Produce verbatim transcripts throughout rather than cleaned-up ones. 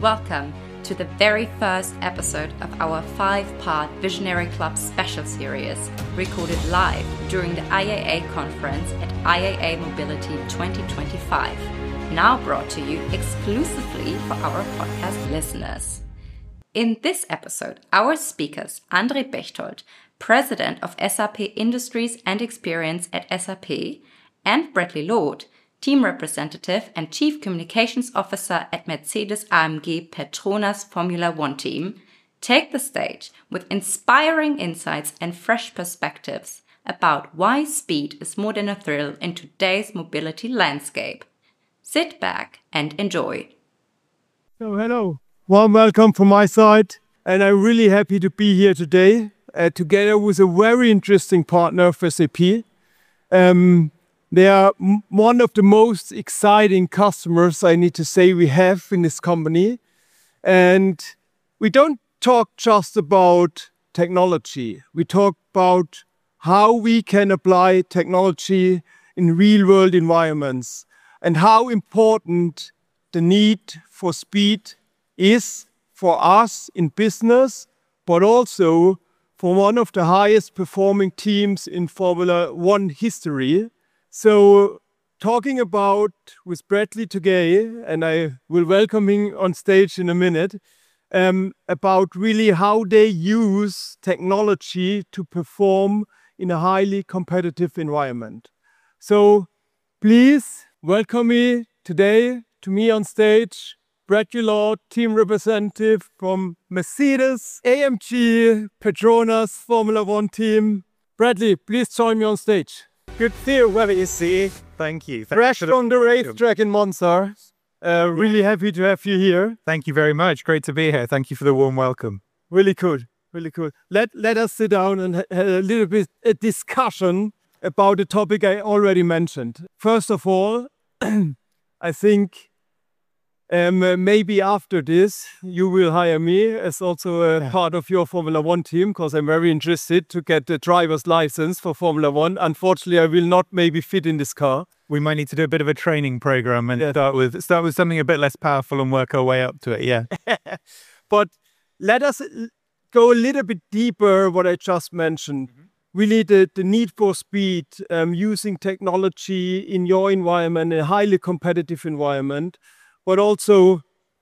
welcome to the very first episode of our five-part Visionary Club special series, recorded live during the I A A conference at I A A Mobility twenty twenty-five, now brought to you exclusively for our podcast listeners. In this episode, our speakers, André Bechtold, President of S A P Industries and Experience at S A P, and Bradley Lord, Team Representative and Chief Communications Officer at Mercedes A M G Petronas Formula One Team, take the stage with inspiring insights and fresh perspectives about why speed is more than a thrill in today's mobility landscape. Sit back and enjoy. So, hello. Warm welcome from my side, and I'm really happy to be here today, uh, together with a very interesting partner of S A P. Um, They are m- one of the most exciting customers, I need to say, we have in this company. And we don't talk just about technology. We talk about how we can apply technology in real-world environments and how important the need for speed is for us in business, but also for one of the highest performing teams in Formula One history. So, talking about with Bradley today, and I will welcome him on stage in a minute, um, about really how they use technology to perform in a highly competitive environment. So, please welcome me today to me on stage, Bradley Lord, Team Representative from Mercedes A M G Petronas Formula One Team. Bradley, please join me on stage. Good to see you, whether you see. Thank you. Fresh from the racetrack in Monza. Uh, really happy to have you here. Thank you very much. Great to be here. Thank you for the warm welcome. Really cool. Really cool. Let let us sit down and have a little bit a discussion about the topic I already mentioned. First of all, I think um, uh, maybe after this you will hire me as also a Yeah. part of your Formula One team, because I'm very interested to get the driver's license for Formula One. Unfortunately, I will not maybe fit in this car. We might need to do a bit of a training program and Yeah. start with start with something a bit less powerful and work our way up to it. Yeah. But let us l- go a little bit deeper what I just mentioned. Really the, the need for speed, um, using technology in your environment, a highly competitive environment, but also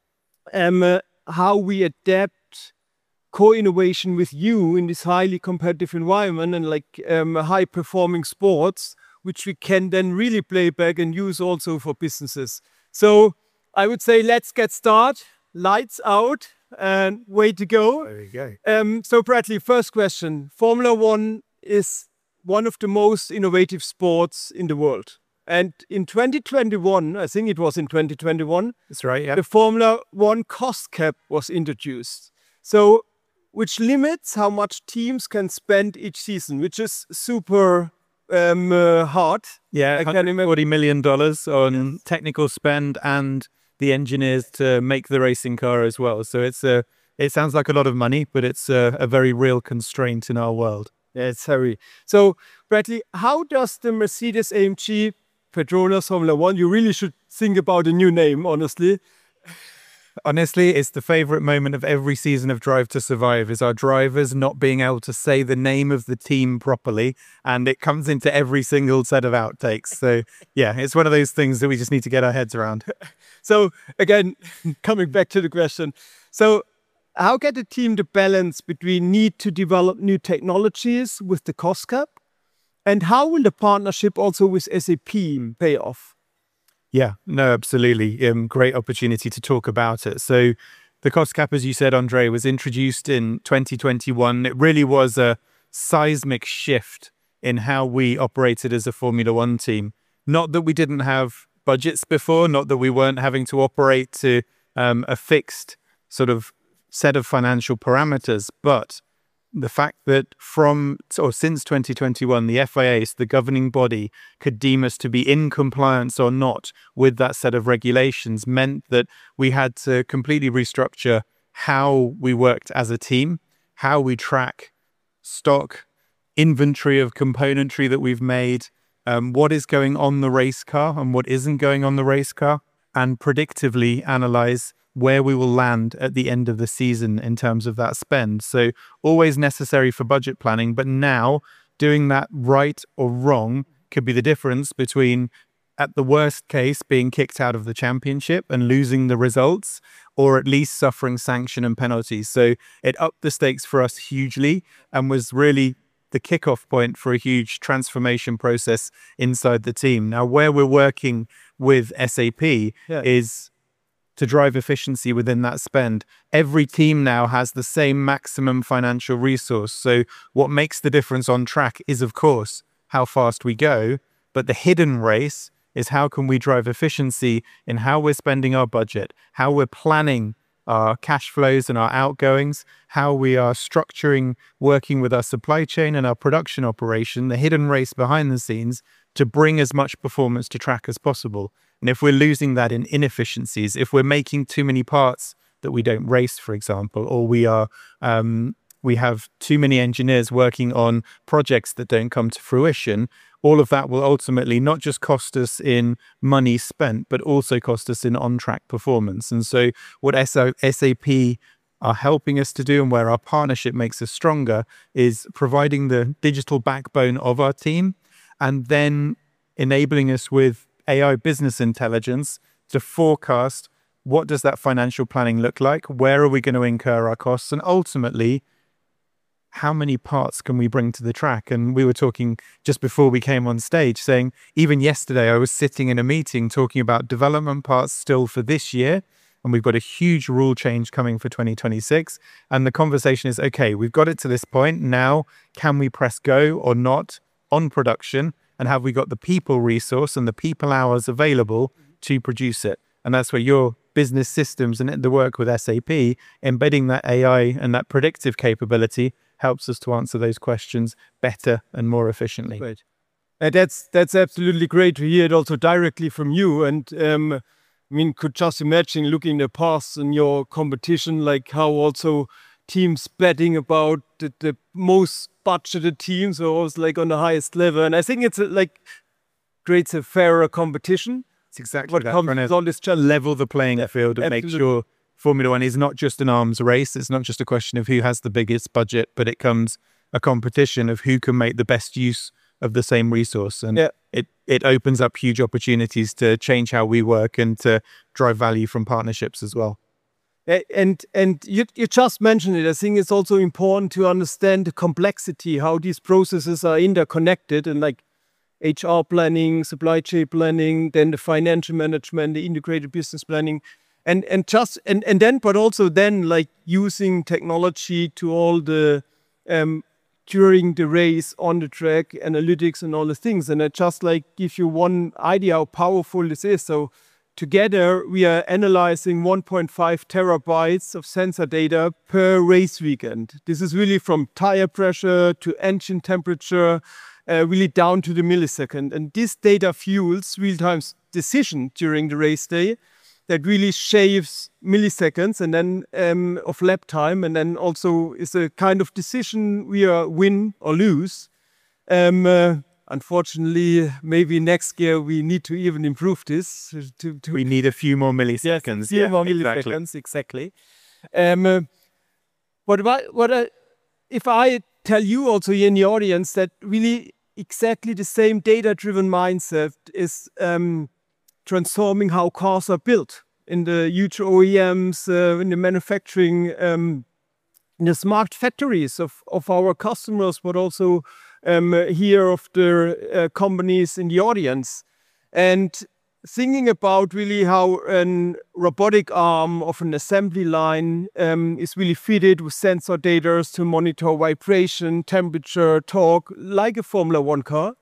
um, uh, how we adapt co-innovation with you in this highly competitive environment and like um, high-performing sports, which we can then really play back and use also for businesses. So I would say let's get started. Lights out and way to go. There you go. Um, so Bradley, first question. Formula One is one of the most innovative sports in the world. And in twenty twenty-one, I think it was in twenty twenty-one, That's right. Yeah. the Formula One cost cap was introduced. So, which limits how much teams can spend each season, which is super um, uh, hard. Yeah. I can imagine. forty million dollars on technical spend and the engineers to make the racing car as well. So it's a. It sounds like a lot of money, but it's a, a very real constraint in our world. Yeah, it's heavy. So, Bradley, how does the Mercedes A M G Petronas Formula One, you really should think about a new name, honestly. Honestly, it's the favorite moment of every season of Drive to Survive is our drivers not being able to say the name of the team properly. And it comes into every single set of outtakes. So yeah, it's one of those things that we just need to get our heads around. So again, coming back to the question. So how get the team the balance between need to develop new technologies with the cost cap? And how will the partnership also with S A P pay off? Yeah, no, absolutely. Um, great opportunity to talk about it. So the cost cap, as you said, Andre, was introduced in twenty twenty-one. It really was a seismic shift in how we operated as a Formula One team. Not that we didn't have budgets before, not that we weren't having to operate to um, a fixed sort of set of financial parameters, but the fact that from or since twenty twenty-one, the F I A, so the governing body, could deem us to be in compliance or not with that set of regulations meant that we had to completely restructure how we worked as a team, how we track stock, inventory of componentry that we've made, um, what is going on the race car and what isn't going on the race car, and predictively analyze where we will land at the end of the season in terms of that spend. So always necessary for budget planning, but now doing that right or wrong could be the difference between, at the worst case, being kicked out of the championship and losing the results, or at least suffering sanction and penalties. So it upped the stakes for us hugely and was really the kickoff point for a huge transformation process inside the team. Now, where we're working with S A P yeah. is to drive efficiency within that spend. Every team now has the same maximum financial resource. So what makes the difference on track is, of course, how fast we go, but the hidden race is how can we drive efficiency in how we're spending our budget, how we're planning our cash flows and our outgoings, how we are structuring, working with our supply chain and our production operation, the hidden race behind the scenes to bring as much performance to track as possible. And if we're losing that in inefficiencies, if we're making too many parts that we don't race, for example, or we are um, we have too many engineers working on projects that don't come to fruition, all of that will ultimately not just cost us in money spent, but also cost us in on-track performance. And so what S A P are helping us to do, and where our partnership makes us stronger, is providing the digital backbone of our team and then enabling us with A I business intelligence to forecast what does that financial planning look like, where are we going to incur our costs, and ultimately, how many parts can we bring to the track? And we were talking just before we came on stage saying, even yesterday, I was sitting in a meeting talking about development parts still for this year. And we've got a huge rule change coming for twenty twenty-six. And the conversation is, okay, we've got it to this point. Now, can we press go or not on production? And have we got the people resource and the people hours available to produce it? And that's where your business systems and the work with S A P, embedding that A I and that predictive capability, helps us to answer those questions better and more efficiently. Great. Uh, that's that's absolutely great to hear it also directly from you. And um, I mean, could just imagine looking at the past in your competition, like how also teams betting about the, the most budgeted teams are always like on the highest level. And I think it's a, like creates a fairer competition. It's exactly what that. comes Trying on this challenge. Level the playing Yeah, field and absolutely. make sure Formula One is not just an arms race. It's not just a question of who has the biggest budget, but it comes a competition of who can make the best use of the same resource. And yeah. it, it opens up huge opportunities to change how we work and to drive value from partnerships as well. And and you, you just mentioned it. I think it's also important to understand the complexity, how these processes are interconnected, and like H R planning, supply chain planning, then the financial management, the integrated business planning. And and just and, and then but also then like using technology to all the um during the race on the track, analytics and all the things. And I just like give you one idea how powerful this is. So together we are analyzing one point five terabytes of sensor data per race weekend. This is really from tire pressure to engine temperature, uh, really down to the millisecond. And this data fuels real-time decision during the race day that really shaves milliseconds and then um, of lap time, and then also is a kind of decision we are win or lose. Um, uh, unfortunately, maybe next year we need to even improve this. To, to We need a few more milliseconds. Yes, a few yeah, more exactly. milliseconds, exactly. Um, uh, what about, what I, if I tell you also here in the audience that really exactly the same data-driven mindset is um, transforming how cars are built in the huge O E Ms, uh, in the manufacturing, um, in the smart factories of, of our customers, but also um, here of the uh, companies in the audience. And thinking about really how a robotic arm of an assembly line um, is really fitted with sensor data to monitor vibration, temperature, torque, like a Formula One car.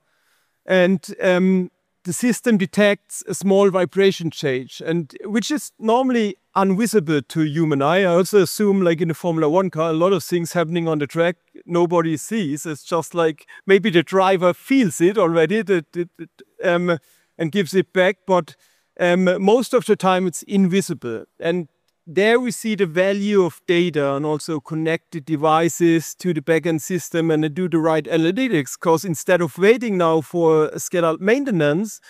And um, the system detects a small vibration change, and which is normally invisible to human eye. I also assume, like in a Formula One car, a lot of things happening on the track nobody sees. It's just like maybe the driver feels it already that, that, that, um, and gives it back, but um, most of the time it's invisible. And there we see the value of data and also connected devices to the backend system and do the right analytics. Because instead of waiting now for scheduled maintenance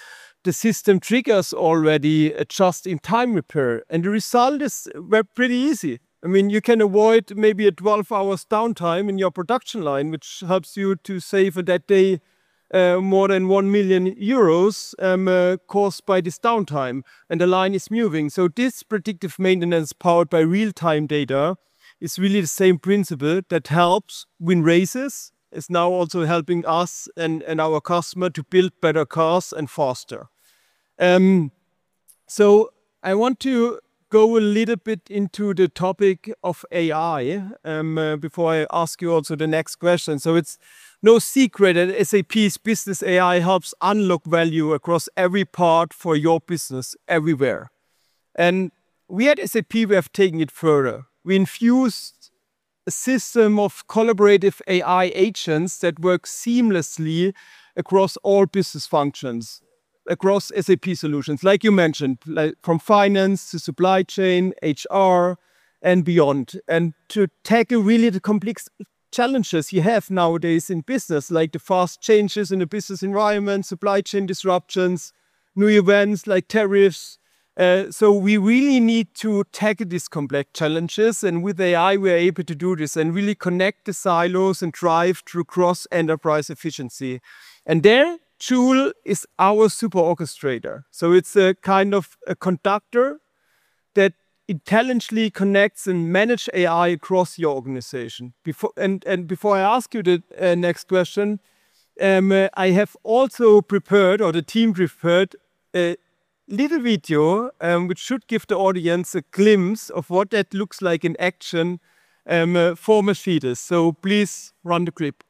the system triggers already a just-in-time repair. And the result is very pretty easy. I mean, you can avoid maybe a twelve hours downtime in your production line, which helps you to save on that day uh, more than one million euros um, uh, caused by this downtime. And the line is moving. So this predictive maintenance powered by real-time data is really the same principle that helps win races. It's now also helping us and, and our customer to build better cars and faster. Um, so I want to go a little bit into the topic of A I um, uh, before I ask you also the next question. So it's no secret that S A P's Business A I helps unlock value across every part for your business everywhere. And we at S A P, we have taken it further. We infused a system of collaborative A I agents that work seamlessly across all business functions, across S A P solutions, like you mentioned, like from finance to supply chain, H R, and beyond. And to tackle really the complex challenges you have nowadays in business, like the fast changes in the business environment, supply chain disruptions, new events like tariffs. Uh, so we really need to tackle these complex challenges, and with A I we're able to do this and really connect the silos and drive through cross-enterprise efficiency. And there, Joule is our super orchestrator. So it's a kind of a conductor that intelligently connects and manages A I across your organization. Before and, and before I ask you the uh, next question, um, uh, I have also prepared, or the team prepared, a little video um, which should give the audience a glimpse of what that looks like in action um, uh, for Mercedes. So please run the clip.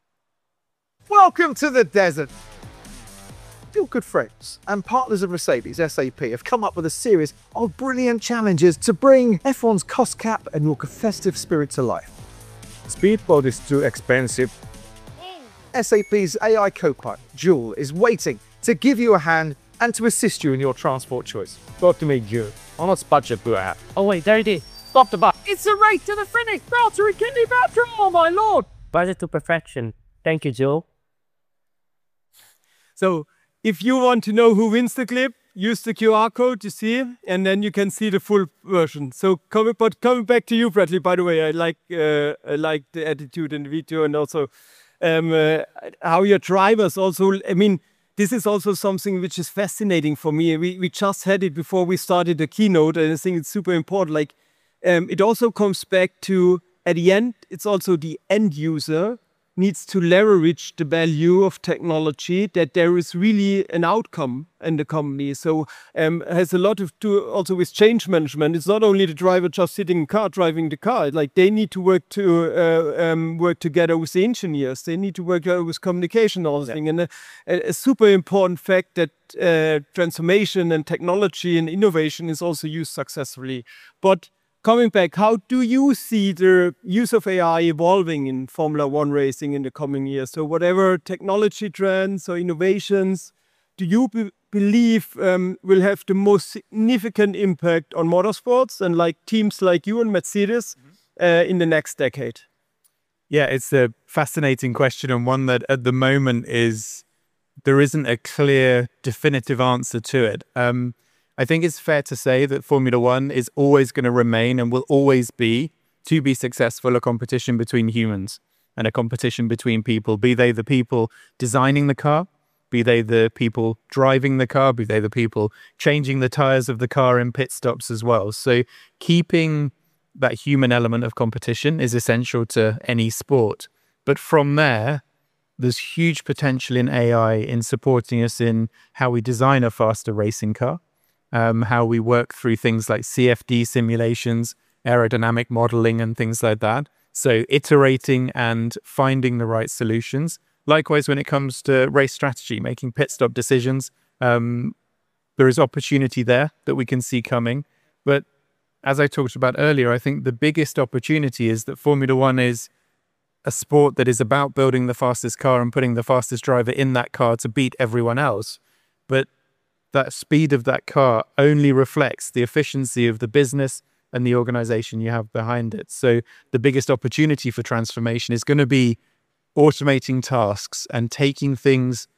Welcome to the desert. Your good friends and partners of Mercedes, S A P, have come up with a series of brilliant challenges to bring F one's cost cap and your festive spirit to life. Speedboat is too expensive. S A P's A I co-pilot, Joule, is waiting to give you a hand and to assist you in your transport choice. Got to make Joule. How much budget do I have? Oh wait, there it is. Stop the bus. It's a race to the finish. Valtteri Kidney Valtteri, oh my lord. Budget to perfection. Thank you, Joule. So if you want to know who wins the clip, use the Q R code you see, and then you can see the full version. So coming, but coming back to you, Bradley, by the way, I like uh, I like the attitude in the video, and also um, uh, how your drivers also, I mean, this is also something which is fascinating for me. We, we just had it before we started the keynote, and I think it's super important. Like, um, it also comes back to, at the end, it's also the end user needs to leverage the value of technology, that there is really an outcome in the company. So um, it has a lot to do also with change management. It's not only the driver just sitting in the car driving the car. Like, they need to work to uh, um, work together with the engineers. They need to work together with communication and all that. And a, a super important fact that uh, transformation and technology and innovation is also used successfully. But coming back, how do you see the use of A I evolving in Formula One racing in the coming years? So whatever technology trends or innovations do you be believe um, will have the most significant impact on motorsports and like teams like you and Mercedes mm-hmm. uh, in the next decade? Yeah, it's a fascinating question, and one that at the moment is, there isn't a clear, definitive answer to it. Um, I think it's fair to say that Formula One is always going to remain and will always be, to be successful, a competition between humans and a competition between people, be they the people designing the car, be they the people driving the car, be they the people changing the tires of the car in pit stops as well. So keeping that human element of competition is essential to any sport. But from there, there's huge potential in A I in supporting us in how we design a faster racing car. Um, how we work through things like C F D simulations, aerodynamic modeling, and things like that. So iterating and finding the right solutions. Likewise, when it comes to race strategy, making pit stop decisions, um, there is opportunity there that we can see coming. But as I talked about earlier, I think the biggest opportunity is that Formula One is a sport that is about building the fastest car and putting the fastest driver in that car to beat everyone else. But that speed of that car only reflects the efficiency of the business and the organization you have behind it. So the biggest opportunity for transformation is going to be automating tasks and taking things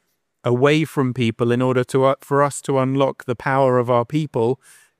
away from people in order to uh, for us to unlock the power of our people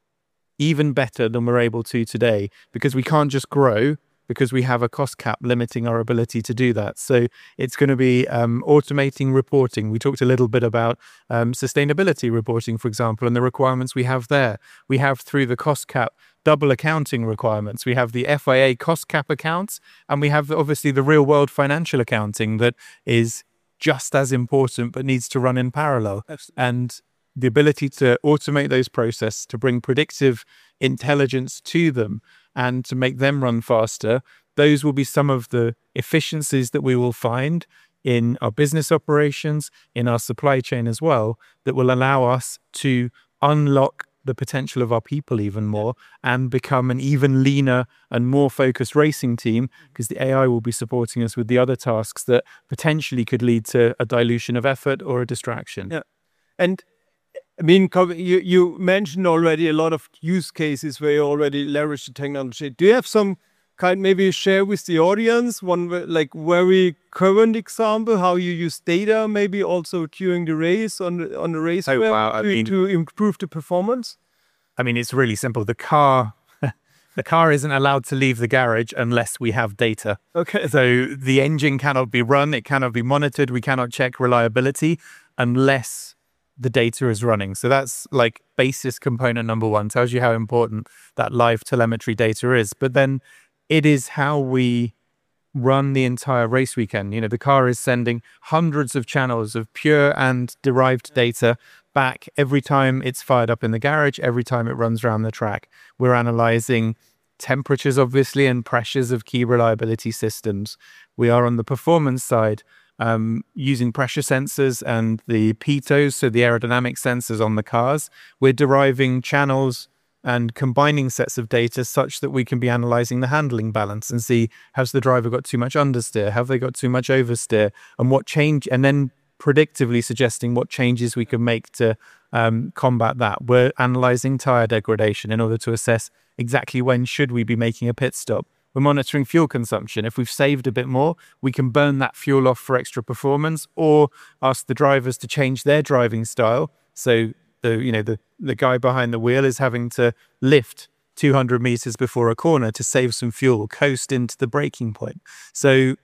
even better than we're able to today, because we can't just grow because we have a cost cap limiting our ability to do that. So it's going to be um, automating reporting. We talked a little bit about um, sustainability reporting, for example, and the requirements we have there. We have, through the cost cap, double accounting requirements. We have the F I A cost cap accounts, and we have obviously the real world financial accounting that is just as important but needs to run in parallel. And the ability to automate those processes, to bring predictive intelligence to them and to make them run faster, those will be some of the efficiencies that we will find in our business operations, in our supply chain as well, that will allow us to unlock the potential of our people even more and become an even leaner and more focused racing team, because the A I will be supporting us with the other tasks that potentially could lead to a dilution of effort or a distraction. Yeah. And I mean, you, you mentioned already a lot of use cases where you already leverage the technology. Do you have some kind, maybe share with the audience, one like very current example, how you use data maybe also during the race on the, on the race oh, wow. to, I mean, to improve the performance? I mean, it's really simple. The car, the car isn't allowed to leave the garage unless we have data. Okay. So the engine cannot be run. It cannot be monitored. We cannot check reliability unless the data is running. So that's like basis component number one. Tells you how important that live telemetry data is. But then it is how we run the entire race weekend. You know, the car is sending hundreds of channels of pure and derived data back every time it's fired up in the garage, every time it runs around the track. We're analyzing temperatures, obviously, and pressures of key reliability systems. We are on the performance side, um, using pressure sensors and the pitos, so the aerodynamic sensors on the cars. We're deriving channels and combining sets of data such that we can be analyzing the handling balance and see, has the driver got too much understeer? Have they got too much oversteer? And what change, and then predictively suggesting what changes we can make to um, combat that. We're analyzing tire degradation in order to assess exactly when should we be making a pit stop. We're monitoring fuel consumption. If we've saved a bit more, we can burn that fuel off for extra performance, or ask the drivers to change their driving style. So the you know the the guy behind the wheel is having to lift two hundred meters before a corner to save some fuel, coast into the braking point. So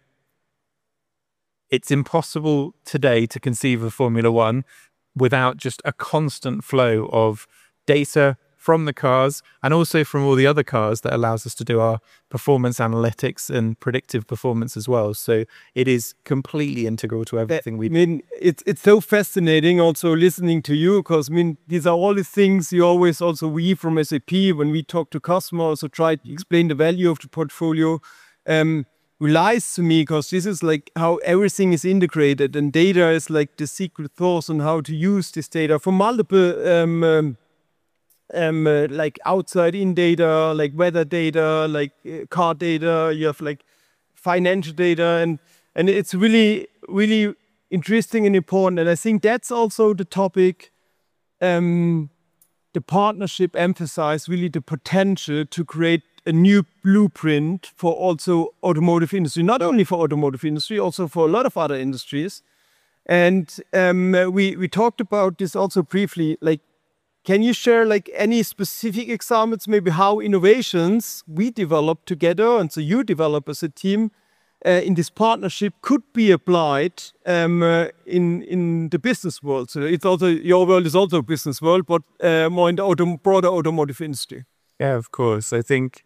it's impossible today to conceive of Formula One without just a constant flow of data from the cars and also from all the other cars that allows us to do our performance analytics and predictive performance as well. So it is completely integral to everything we do. I mean, it's, it's so fascinating also listening to you, because I mean, these are all the things you always also, we from S A P, when we talk to customers, also try to explain the value of the portfolio, um, relies to me, because this is like how everything is integrated, and data is like the secret sauce on how to use this data for multiple um, um, um uh, like outside in data, like weather data, like uh, car data. You have like financial data, and and it's really really interesting and important. And I think that's also the topic. Um, the partnership emphasized really the potential to create a new blueprint for also automotive industry, not only for automotive industry, also for a lot of other industries. And um, we we talked about this also briefly. Like, can you share like any specific examples, maybe how innovations we develop together, and so you develop as a team uh, in this partnership, could be applied um, uh, in in the business world? So it's also, your world is also a business world, but uh, more in the auto, broader automotive industry. Yeah, of course. I think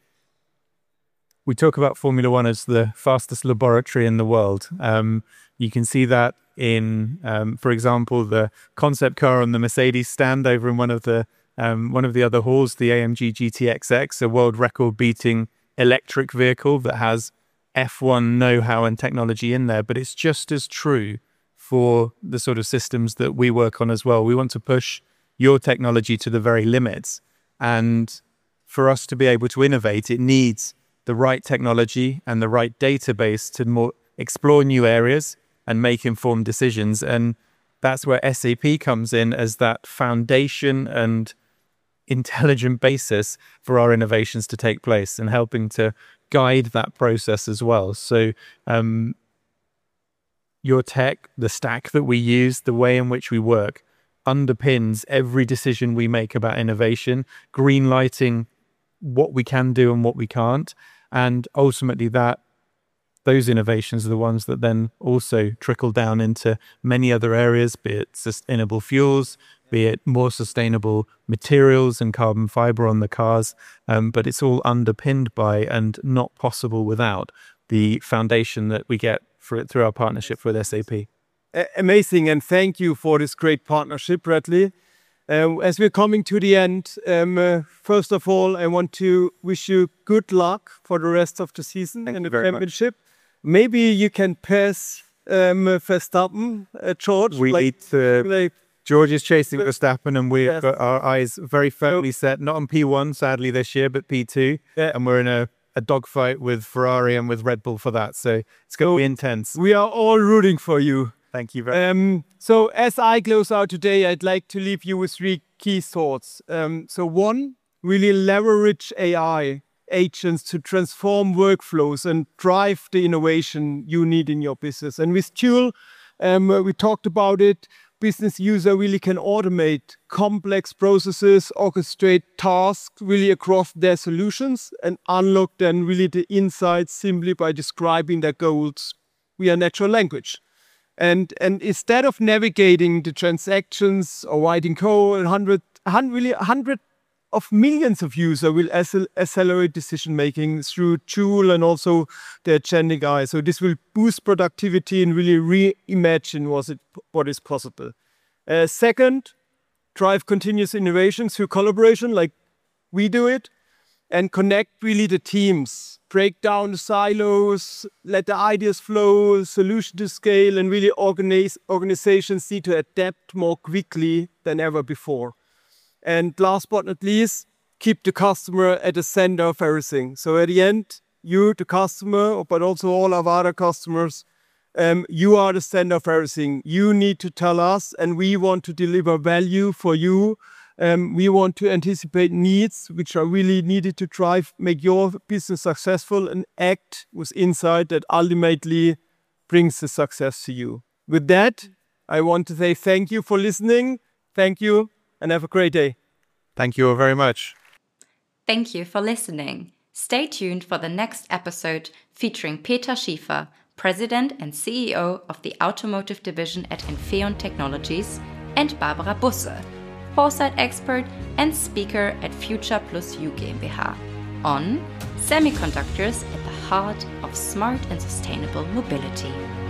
we talk about Formula One as the fastest laboratory in the world. Um, you can see that in, um, for example, the concept car on the Mercedes stand over in one of the um, one of the other halls, the A M G G T X X, a world record-beating electric vehicle that has F one know-how and technology in there. But it's just as true for the sort of systems that we work on as well. We want to push your technology to the very limits. And for us to be able to innovate, it needs the right technology and the right database to more explore new areas and make informed decisions. And that's where S A P comes in as that foundation and intelligent basis for our innovations to take place, and helping to guide that process as well. So um, your tech, the stack that we use, the way in which we work, underpins every decision we make about innovation, green lighting what we can do and what we can't. And ultimately that those innovations are the ones that then also trickle down into many other areas, be it sustainable fuels, be it more sustainable materials and carbon fiber on the cars. Um, but it's all underpinned by and not possible without the foundation that we get for it through our partnership with S A P. Amazing, and thank you for this great partnership, Bradley. Uh, as we're coming to the end, um, uh, first of all, I want to wish you good luck for the rest of the season Thank and you the very championship. Much. Maybe you can pass um, Verstappen, uh, George. We like, need to. Like, George is chasing Verstappen, and we've yes. got our eyes very firmly set, not on P one, sadly, this year, but P two. Yeah. And we're in a, a dogfight with Ferrari and with Red Bull for that. So it's going to so be intense. We are all rooting for you. Thank you very much. Um, so as I close out today, I'd like to leave you with three key thoughts. Um, so one, really leverage A I agents to transform workflows and drive the innovation you need in your business. And with Joule, um, we talked about it. Business user really can automate complex processes, orchestrate tasks really across their solutions, and unlock then really the insights simply by describing their goals via natural language. And and instead of navigating the transactions or writing code, hundred, hundred really hundred of millions of users will accel- accelerate decision making through Joule and also the agentic A I. So this will boost productivity and really reimagine what it what is possible. Uh, second, drive continuous innovation through collaboration, like we do it, and connect really the teams. Break down the silos, let the ideas flow, solution to scale, and really organize, organizations need to adapt more quickly than ever before. And last but not least, keep the customer at the center of everything. So at the end, you, the customer, but also all of our other customers, um, you are the center of everything. You need to tell us, and we want to deliver value for you. Um, we want to anticipate needs which are really needed to drive, make your business successful, and act with insight that ultimately brings the success to you. With that, I want to say thank you for listening. Thank you, and have a great day. Thank you all very much. Thank you for listening. Stay tuned for the next episode featuring Peter Schiefer, President and C E O of the Automotive Division at Infineon Technologies, and Barbara Busse, foresight expert and speaker at Future Plus U GmbH, on semiconductors at the heart of smart and sustainable mobility.